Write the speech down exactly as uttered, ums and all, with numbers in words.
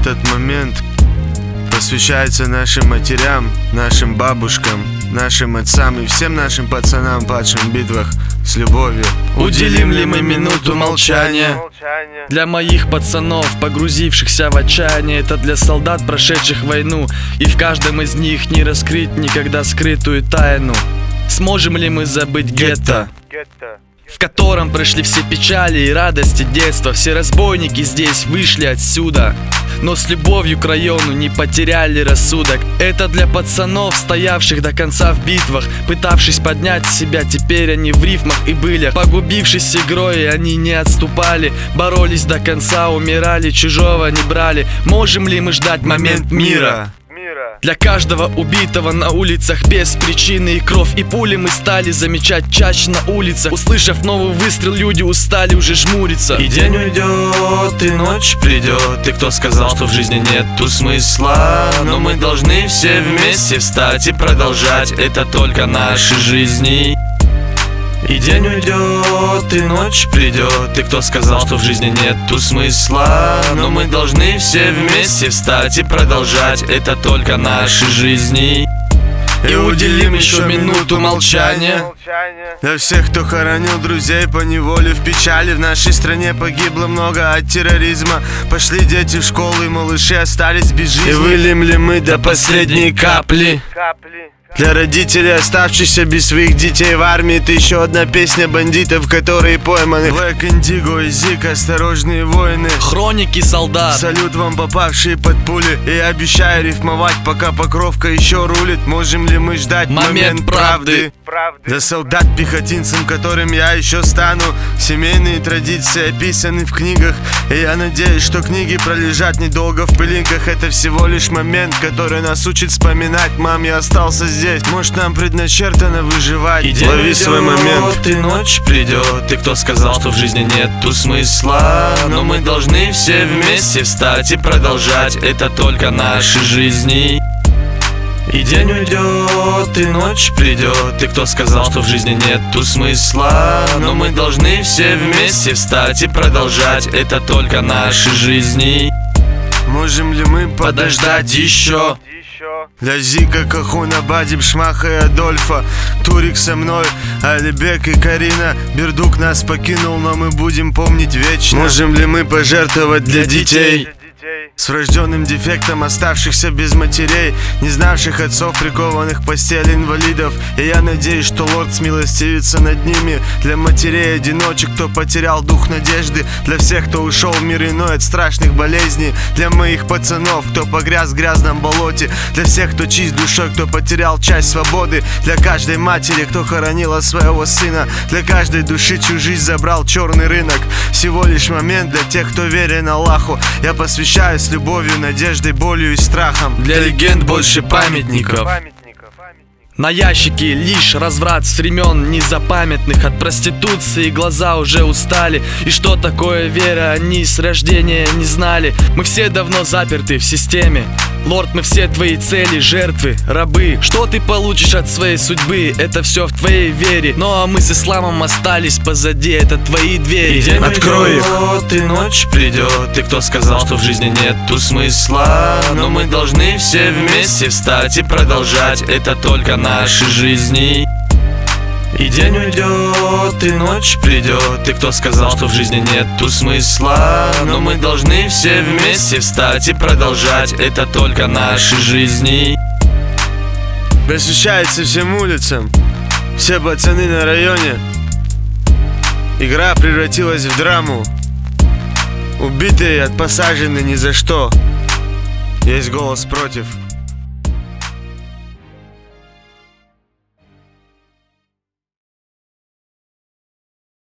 Этот момент посвящается нашим матерям, нашим бабушкам, нашим отцам и всем нашим пацанам, падшим в битвах с любовью. Уделим ли мы минуту молчания для моих пацанов, погрузившихся в отчаяние? Это для солдат, прошедших войну, и в каждом из них не раскрыть никогда скрытую тайну. Сможем ли мы забыть гетто, в котором прошли все печали и радости детства? Все разбойники здесь вышли отсюда, но с любовью к району не потеряли рассудок. Это для пацанов, стоявших до конца в битвах, пытавшись поднять себя, теперь они в рифмах и былях. Погубившись игрой, они не отступали, боролись до конца, умирали, чужого не брали. Можем ли мы ждать момент мира? Для каждого убитого на улицах без причины и кровь и пули мы стали замечать чаще на улицах. Услышав новый выстрел, люди устали уже жмуриться. И день уйдет, и ночь придет, и кто сказал, что в жизни нету смысла? Но мы должны все вместе встать и продолжать, это только наши жизни. И день уйдет, и ночь придет, и кто сказал, что в жизни нету смысла? Но мы должны все вместе встать и продолжать, это только наши жизни. И уделим еще минуту молчания для всех, кто хоронил друзей по неволе в печали. В нашей стране погибло много от терроризма. Пошли дети в школу, и малыши остались без жизни. И выльем ли мы до последней капли для родителей, оставшихся без своих детей в армии? Это еще одна песня бандитов, которые пойманы. Black Indigo и Zik, осторожные воины, хроники солдат. Салют вам, попавшие под пули. И я обещаю рифмовать, пока Покровка еще рулит. Можем ли мы ждать момент, момент правды? правды? Для солдат пехотинцам, которым я еще стану. Семейные традиции описаны в книгах, и я надеюсь, что книги пролежат недолго в пылинках. Это всего лишь момент, который нас учит вспоминать. Мам, я остался здесь, может, нам предначертано выживать. И день Лови свой момент, и ночь придет, и кто сказал, что в жизни нету смысла? Но мы должны все вместе встать и продолжать, это только наши жизни. И день уйдет, и ночь придет, и кто сказал, что в жизни нету смысла? Но мы должны все вместе встать и продолжать, это только наши жизни. Можем ли мы подождать еще? Для Зика, Кахуна, Бадиб, Шмаха и Адольфа, Турик со мной, Алибек и Карина. Бердук нас покинул, но мы будем помнить вечно. Можем ли мы пожертвовать для детей с врожденным дефектом, оставшихся без матерей, не знавших отцов, прикованных к постели инвалидов? И я надеюсь, что Лорд смилостивится над ними. Для матерей-одиночек, кто потерял дух надежды, для всех, кто ушел в мир иной от страшных болезней, для моих пацанов, кто погряз в грязном болоте, для всех, кто чист душой, кто потерял часть свободы, для каждой матери, кто хоронила своего сына, для каждой души, чью жизнь забрал черный рынок. Всего лишь момент для тех, кто верен Аллаху. Я посвящаю с любовью, надеждой, болью и страхом. Для легенд больше памятников. На ящике лишь разврат с времен незапамятных. От проституции глаза уже устали. И что такое вера, они с рождения не знали. Мы все давно заперты в системе. Лорд, мы все твои цели, жертвы, рабы. Что ты получишь от своей судьбы? Это все в твоей вере. Ну а мы с исламом остались позади, это твои двери. И день Открой их, уйдет, и ночь придет, и кто сказал, что в жизни нету смысла? Но мы должны все вместе встать и продолжать, это только наши жизни. И день уйдет, и ночь придет, и кто сказал, что в жизни нету смысла? Но мы должны все вместе встать и продолжать, это только наши жизни. Посвящается всем улицам, все пацаны на районе. Игра превратилась в драму. Убитые, отпосажены ни за что. Есть голос против.